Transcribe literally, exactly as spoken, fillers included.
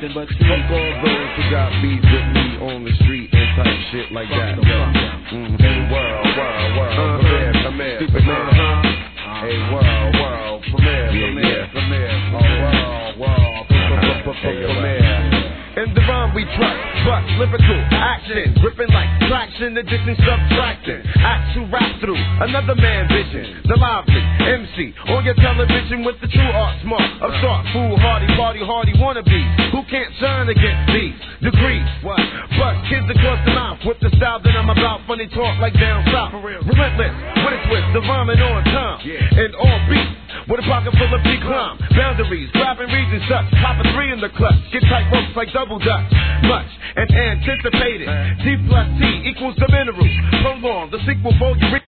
nothing but cheese. Fuck all those who got beef with me on the street and type shit like that. Mm-hmm. Hey, world, world, world, uh-huh. Premier, Premier, Premier. Uh-huh. Hey, world, world, Premier, Premier, Premier. Oh, world, world, Premier. In the rhyme we trust, but lyrical action, gripping like traction, addition, subtraction. Actual rap through another man's vision. The lively M C on your television with the true art smart. Upstart, foolhardy, party hardy wannabes who can't shine against these degrees. What? But kids across the mouth with the style that I'm about. Funny talk like down south. Relentless with a twist, the rhyming on time and all beats. With a pocket full of decline, boundaries, grabbing reasons such. Pop a three in the clutch, get tight ropes like double dutch. Much and anticipated. T plus T equals the minerals. Prolong the sequel for you.